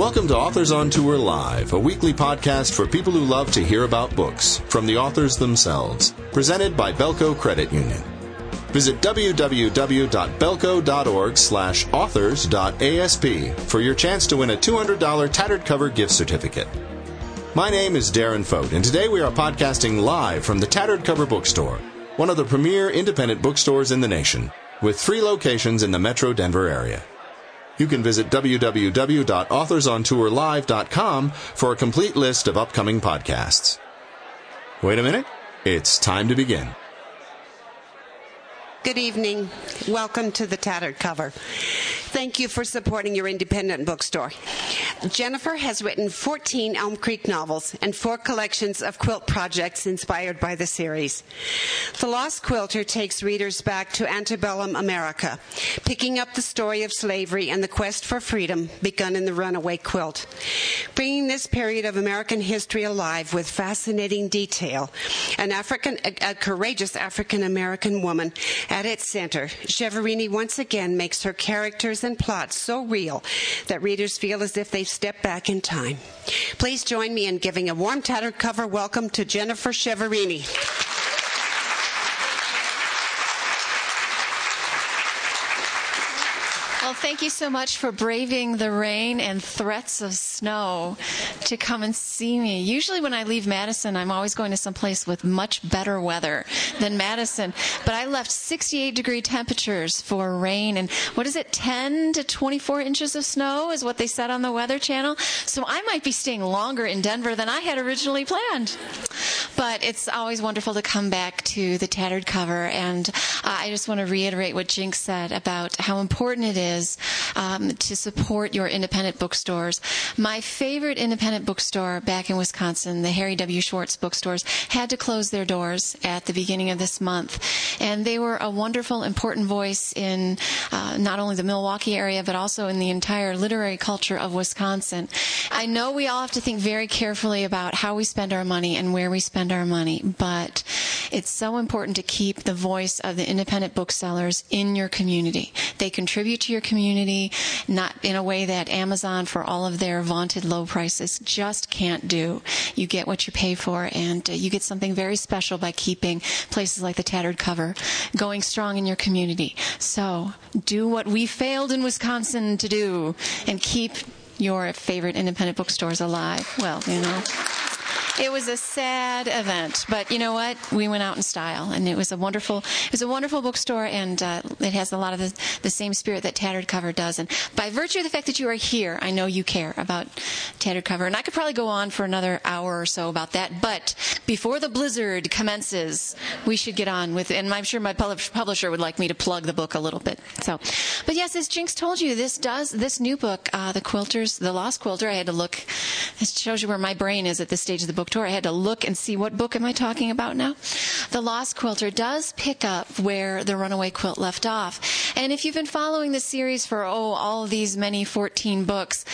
Welcome to Authors on Tour Live, a weekly podcast for people who love to hear about books from the authors themselves, presented by Belco Credit Union. Visit www.belco.org/authors.asp for your chance to win a $200 tattered cover gift certificate. My name is Darren Fote, and today we are podcasting live from the Tattered Cover Bookstore, one of the premier independent bookstores in the nation, with 3 locations in the Metro Denver area. You can visit www.authorsontourlive.com for a complete list of upcoming podcasts. Wait a minute. It's time to begin. Good evening. Welcome to the Tattered Cover. Thank you for supporting your independent bookstore. Jennifer has written 14 Elm Creek novels and 4 collections of quilt projects inspired by the series. The Lost Quilter takes readers back to antebellum America, picking up the story of slavery and the quest for freedom begun in the runaway quilt. Bringing this period of American history alive with fascinating detail, a courageous African-American woman at its center, Severini once again makes her characters and plots so real that readers feel as if they've stepped back in time. Please join me in giving a warm Tattered Cover welcome to Jennifer Severini. Well, thank you so much for braving the rain and threats of snow to come and see me. Usually when I leave Madison, I'm always going to someplace with much better weather than Madison. But I left 68-degree temperatures for rain. And what is it, 10 to 24 inches of snow is what they said on the Weather Channel. So I might be staying longer in Denver than I had originally planned. But it's always wonderful to come back to the Tattered Cover. And I just want to reiterate what Jinx said about how important it is to support your independent bookstores. My favorite independent bookstore back in Wisconsin, the Harry W. Schwartz bookstores, had to close their doors at the beginning of this month. And they were a wonderful, important voice in not only the Milwaukee area, but also in the entire literary culture of Wisconsin. I know we all have to think very carefully about how we spend our money and where we spend our money, but it's so important to keep the voice of the independent booksellers in your community. They contribute to your community, not in a way that Amazon, for all of their vaunted low prices, just can't do. You get what you pay for, and you get something very special by keeping places like the Tattered Cover going strong in your community. So do what we failed in Wisconsin to do and keep your favorite independent bookstores alive. Well, it was a sad event, but you know what? We went out in style, and it was a wonderful bookstore, and it has a lot of the same spirit that Tattered Cover does. And by virtue of the fact that you are here, I know you care about Tattered Cover, and I could probably go on for another hour or so about that. But before the blizzard commences, we should get on with it, and I'm sure my publisher would like me to plug the book a little bit. But yes, as Jinx told you, this new book, The Lost Quilter. I had to look. It shows you where my brain is at this stage of the book tour. I had to look and see what book am I talking about now. The Lost Quilter does pick up where the Runaway Quilt left off. And if you've been following the series for, all these many 14 books,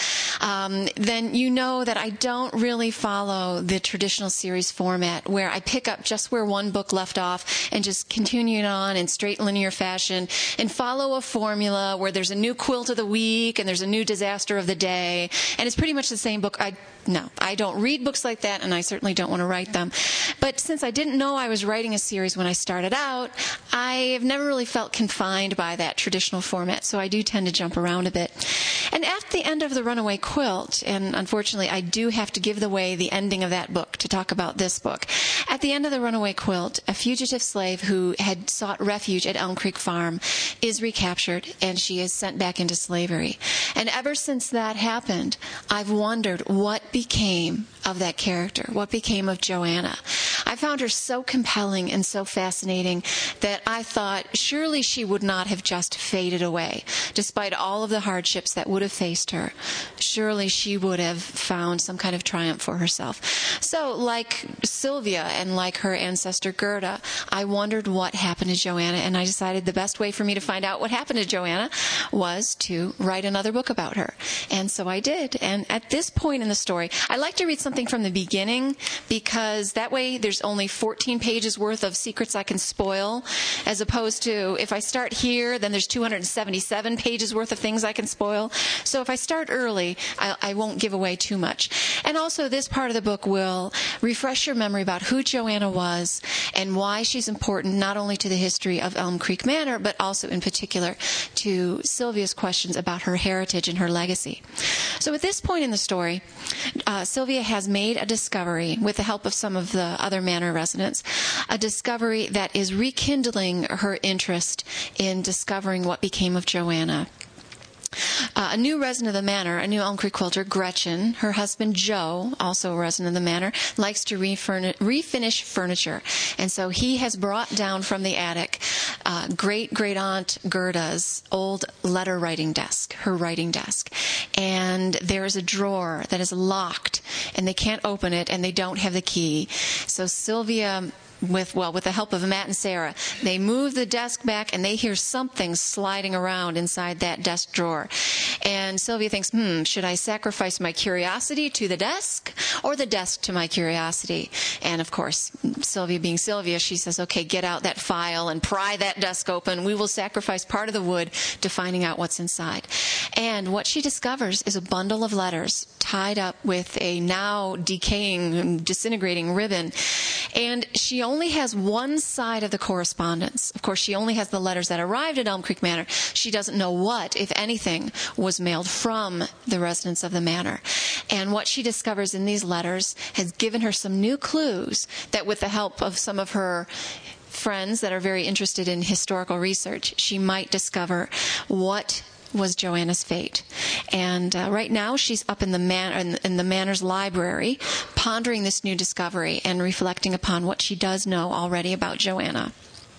then you know that I don't really follow the traditional series format where I pick up just where one book left off and just continue it on in straight linear fashion and follow a formula where there's a new quilt of the week and there's a new disaster of the day, and it's pretty much the same book. No, I don't read books like that, and I certainly don't want to write them. But since I didn't know I was writing a series when I started out, I have never really felt confined by that traditional format, so I do tend to jump around a bit. And at the end of The Runaway Quilt, and unfortunately I do have to give away the ending of that book to talk about this book. At the end of The Runaway Quilt, a fugitive slave who had sought refuge at Elm Creek Farm is recaptured, and she is sent back into slavery. And ever since that happened, I've wondered what became of that character, what became of Joanna. I found her so compelling and so fascinating that I thought surely she would not have just faded away. Despite all of the hardships that would have faced her, surely she would have found some kind of triumph for herself. So like Sylvia and like her ancestor Gerda, I wondered what happened to Joanna, and I decided the best way for me to find out what happened to Joanna was to write another book about her. And so I did. And at this point in the story, I like to read something from the beginning because that way there's there's only 14 pages worth of secrets I can spoil, as opposed to if I start here, then there's 277 pages worth of things I can spoil. So if I start early, I won't give away too much. And also, this part of the book will refresh your memory about who Joanna was and why she's important not only to the history of Elm Creek Manor, but also in particular to Sylvia's questions about her heritage and her legacy. So at this point in the story, Sylvia has made a discovery with the help of some of the other manor residents, a discovery that is rekindling her interest in discovering what became of Joanna. A new resident of the manor, a new Elm Creek quilter, Gretchen, her husband Joe, also a resident of the manor, likes to refinish furniture. And so he has brought down from the attic great-great-aunt Gerda's old letter writing desk, her writing desk. And there is a drawer that is locked, and they can't open it, and they don't have the key. So Sylvia, with the help of Matt and Sarah, they move the desk back and they hear something sliding around inside that desk drawer. And Sylvia thinks, should I sacrifice my curiosity to the desk or the desk to my curiosity? And of course, Sylvia being Sylvia, she says, okay, get out that file and pry that desk open. We will sacrifice part of the wood to finding out what's inside. And what she discovers is a bundle of letters tied up with a now decaying, disintegrating ribbon. And she only has one side of the correspondence. Of course, she only has the letters that arrived at Elm Creek Manor. She doesn't know what, if anything, was mailed from the residents of the manor. And what she discovers in these letters has given her some new clues that, with the help of some of her friends that are very interested in historical research, she might discover what was Joanna's fate. And right now she's up in the manor's library, pondering this new discovery and reflecting upon what she does know already about Joanna.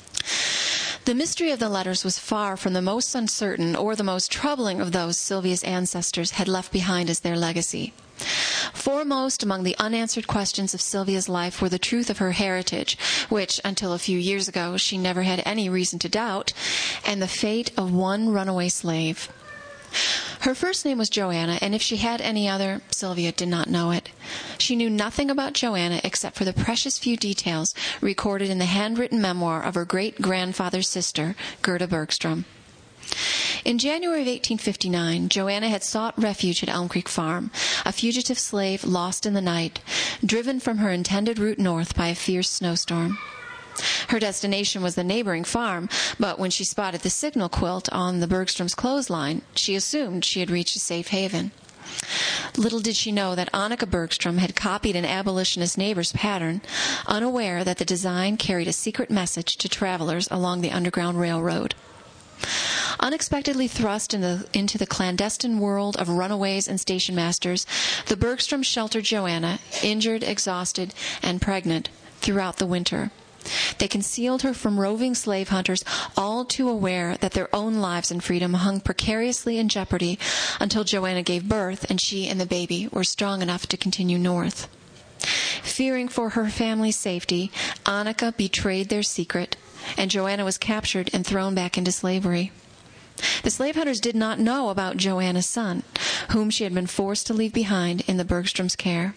The mystery of the letters was far from the most uncertain or the most troubling of those Sylvia's ancestors had left behind as their legacy. Foremost among the unanswered questions of Sylvia's life were the truth of her heritage, which, until a few years ago, she never had any reason to doubt, and the fate of one runaway slave. Her first name was Joanna, and if she had any other, Sylvia did not know it. She knew nothing about Joanna except for the precious few details recorded in the handwritten memoir of her great-grandfather's sister, Gerda Bergstrom. In January of 1859, Joanna had sought refuge at Elm Creek Farm, a fugitive slave lost in the night, driven from her intended route north by a fierce snowstorm. Her destination was the neighboring farm, but when she spotted the signal quilt on the Bergstrom's clothesline, she assumed she had reached a safe haven. Little did she know that Annika Bergstrom had copied an abolitionist neighbor's pattern, unaware that the design carried a secret message to travelers along the Underground Railroad. Unexpectedly thrust into the clandestine world of runaways and station masters, the Bergstroms sheltered Joanna, injured, exhausted, and pregnant, throughout the winter. They concealed her from roving slave hunters, all too aware that their own lives and freedom hung precariously in jeopardy until Joanna gave birth and she and the baby were strong enough to continue north. Fearing for her family's safety, Annika betrayed their secret, and Joanna was captured and thrown back into slavery. The slave hunters did not know about Joanna's son, whom she had been forced to leave behind in the Bergstroms' care.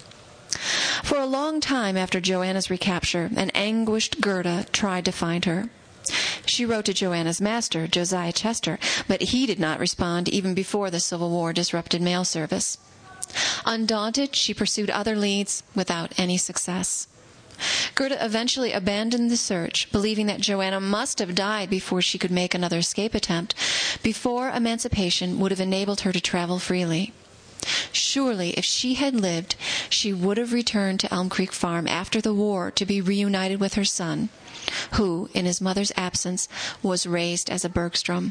For a long time after Joanna's recapture, an anguished Gerda tried to find her. She wrote to Joanna's master, Josiah Chester, but he did not respond even before the Civil War disrupted mail service. Undaunted, she pursued other leads without any success. Gerda eventually abandoned the search, believing that Joanna must have died before she could make another escape attempt, before emancipation would have enabled her to travel freely. Surely, if she had lived, she would have returned to Elm Creek Farm after the war to be reunited with her son, who, in his mother's absence, was raised as a Bergstrom.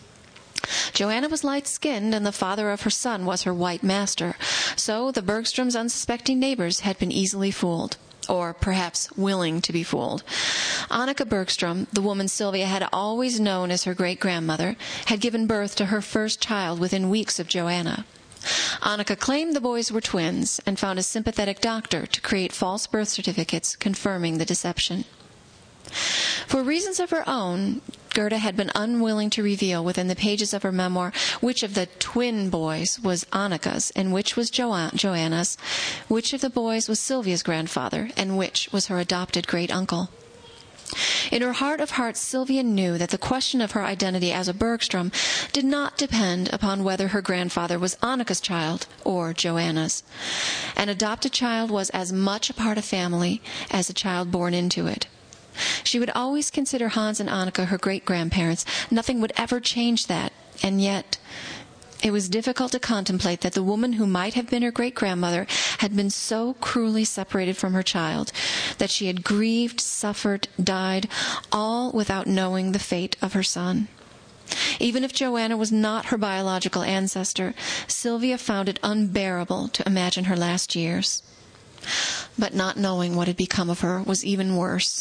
Joanna was light-skinned, and the father of her son was her white master, so the Bergstroms' unsuspecting neighbors had been easily fooled. Or perhaps willing to be fooled. Annika Bergstrom, the woman Sylvia had always known as her great-grandmother, had given birth to her first child within weeks of Joanna. Annika claimed the boys were twins and found a sympathetic doctor to create false birth certificates confirming the deception. For reasons of her own, Gerda had been unwilling to reveal within the pages of her memoir which of the twin boys was Annika's and which was Joanna's, which of the boys was Sylvia's grandfather, and which was her adopted great-uncle. In her heart of hearts, Sylvia knew that the question of her identity as a Bergstrom did not depend upon whether her grandfather was Annika's child or Joanna's. An adopted child was as much a part of family as a child born into it. She would always consider Hans and Annika her great-grandparents. Nothing would ever change that. And yet, it was difficult to contemplate that the woman who might have been her great-grandmother had been so cruelly separated from her child, that she had grieved, suffered, died, all without knowing the fate of her son. Even if Joanna was not her biological ancestor, Sylvia found it unbearable to imagine her last years. But not knowing what had become of her was even worse.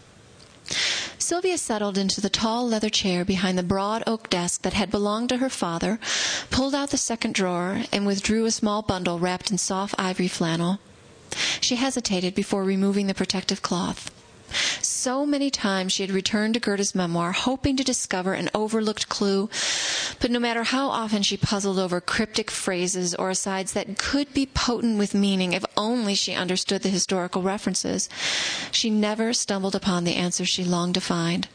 Sylvia settled into the tall leather chair behind the broad oak desk that had belonged to her father, pulled out the second drawer, and withdrew a small bundle wrapped in soft ivory flannel. She hesitated before removing the protective cloth. So many times she had returned to Gerda's memoir, hoping to discover an overlooked clue, but no matter how often she puzzled over cryptic phrases or asides that could be potent with meaning if only she understood the historical references, she never stumbled upon the answer she longed to find.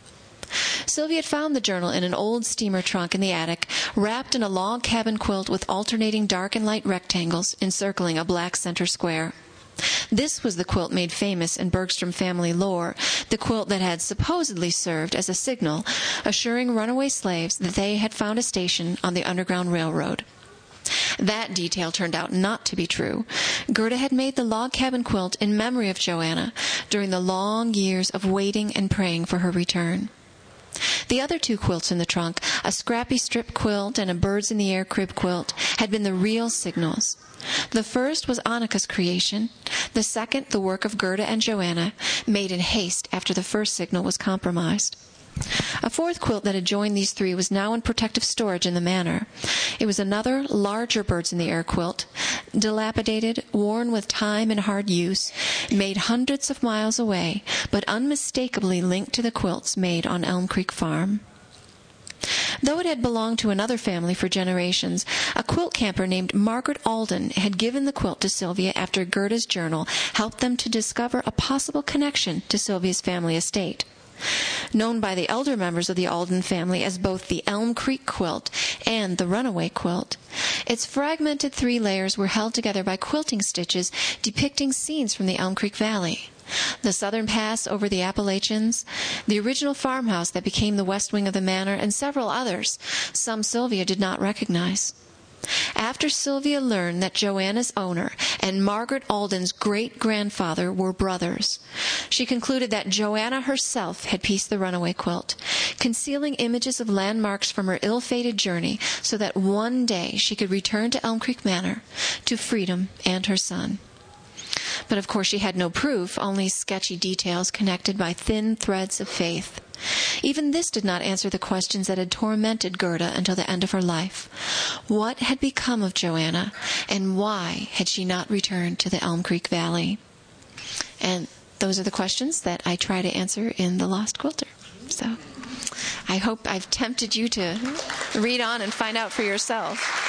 Sylvia had found the journal in an old steamer trunk in the attic, wrapped in a log cabin quilt with alternating dark and light rectangles encircling a black center square. This was the quilt made famous in Bergstrom family lore, the quilt that had supposedly served as a signal, assuring runaway slaves that they had found a station on the Underground Railroad. That detail turned out not to be true. Gerda had made the log cabin quilt in memory of Joanna during the long years of waiting and praying for her return. The other two quilts in the trunk, a scrappy strip quilt and a birds-in-the-air crib quilt, had been the real signals. The first was Annika's creation, the second the work of Gerda and Joanna, made in haste after the first signal was compromised. A fourth quilt that adjoined these three was now in protective storage in the manor. It was another, larger birds-in-the-air quilt, dilapidated, worn with time and hard use, made hundreds of miles away, but unmistakably linked to the quilts made on Elm Creek Farm. Though it had belonged to another family for generations, a quilt camper named Margaret Alden had given the quilt to Sylvia after Gerda's journal helped them to discover a possible connection to Sylvia's family estate. Known by the elder members of the Alden family as both the Elm Creek quilt and the Runaway quilt, its fragmented 3 layers were held together by quilting stitches depicting scenes from the Elm Creek Valley. The southern pass over the Appalachians, the original farmhouse that became the west wing of the manor, and several others, some Sylvia did not recognize. After Sylvia learned that Joanna's owner and Margaret Alden's great-grandfather were brothers, she concluded that Joanna herself had pieced the runaway quilt, concealing images of landmarks from her ill-fated journey so that one day she could return to Elm Creek Manor, to freedom and her son. But of course she had no proof, only sketchy details connected by thin threads of faith. Even this did not answer the questions that had tormented Gerda until the end of her life. What had become of Joanna, and why had she not returned to the Elm Creek Valley? And those are the questions that I try to answer in The Lost Quilter. So I hope I've tempted you to read on and find out for yourself.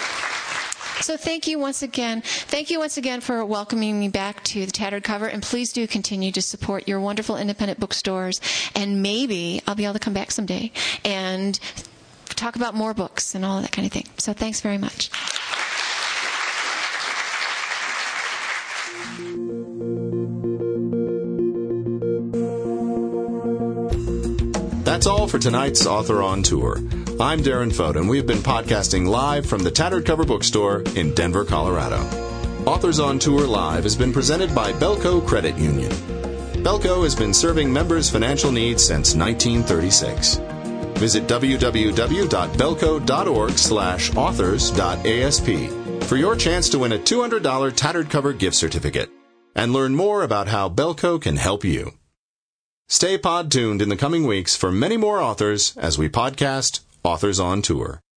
So thank you once again. Thank you once again for welcoming me back to the Tattered Cover, and please do continue to support your wonderful independent bookstores, and maybe I'll be able to come back someday and talk about more books and all that kind of thing. So thanks very much. That's all for tonight's Author on Tour. I'm Darren Fote, and we've been podcasting live from the Tattered Cover Bookstore in Denver, Colorado. Authors on Tour Live has been presented by Belco Credit Union. Belco has been serving members' financial needs since 1936. Visit www.belco.org/authors.asp for your chance to win a $200 Tattered Cover gift certificate and learn more about how Belco can help you. Stay pod-tuned in the coming weeks for many more authors as we podcast Authors on Tour.